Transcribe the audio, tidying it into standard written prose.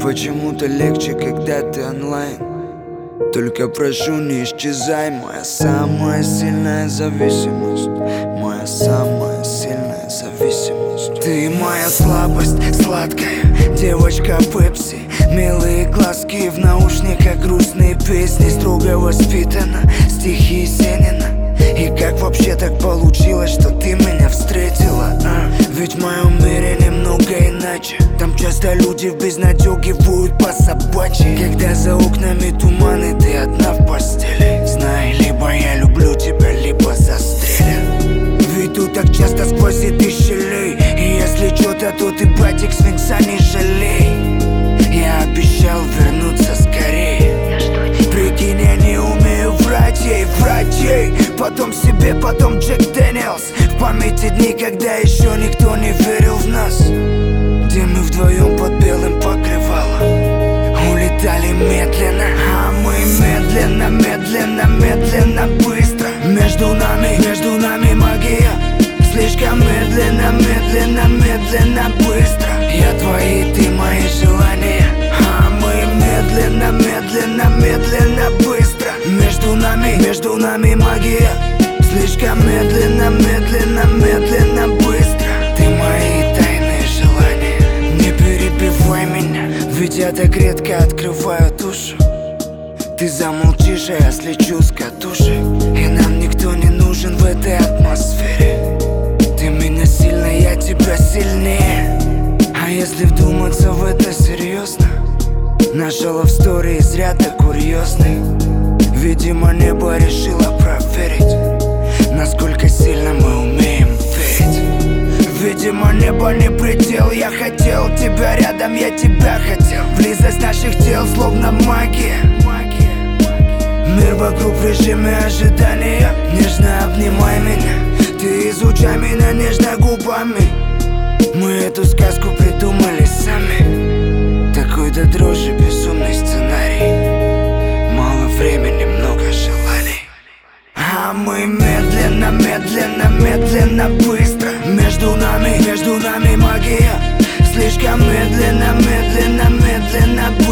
почему-то легче, когда ты онлайн. Только прошу, не исчезай, моя самая сильная зависимость. Моя самая сильная зависимость. Ты моя слабость, сладкая девочка Пепси. Милые глазки в наушниках, грустные песни. Строго воспитана, стихи Есенина. И как вообще так получилось, что ты меня встретила? Ведь в моем мире немного иначе. Там часто люди в безнадёге воют по собачьи. Когда за окнами туман и ты одна в постели, знай, либо я люблю тебя, либо застрелят. Ведь тут так часто сквозит и щелей. И если чё-то, то ты, братик, сфинкса не жалей. Я обещал вернуться скорее. Прикинь, я не умею врать ей. Потом себе, потом Джек Дэниелс. В памяти дни, когда еще никто не верил в нас. Где мы вдвоем под белым покрывалом улетали медленно, а мы медленно, медленно, медленно, быстро. Между нами магия. Слишком медленно, медленно, медленно, быстро. Я твои, ты мои желания, а мы медленно, медленно, медленно, быстро. Между нами магия. Слишком медленно, медленно, медленно, быстро. Ты мои тайные желания. Не перебивай меня, ведь я так редко открываю душу. Ты замолчишь, а я слечу с катушек. И нам никто не нужен в этой атмосфере. Ты меня сильно, я тебя сильнее. А если вдуматься в это серьезно, наша love story зря так курьезный. Видимо, небо решило проверить, насколько сильно мы умеем верить. Видимо, небо не предел. Я хотел тебя рядом, я тебя хотел. Близость наших тел словно магия. Мир вокруг в режиме ожидания. Нежно обнимай меня, ты изучай меня нежно губами. Мы эту сказку придумали сами. Такой до дрожи безумный сценарий. Мало времени, много желаний. А мы медленно, медленно, медленно, быстро. Между нами магия. Слишком медленно, медленно, медленно,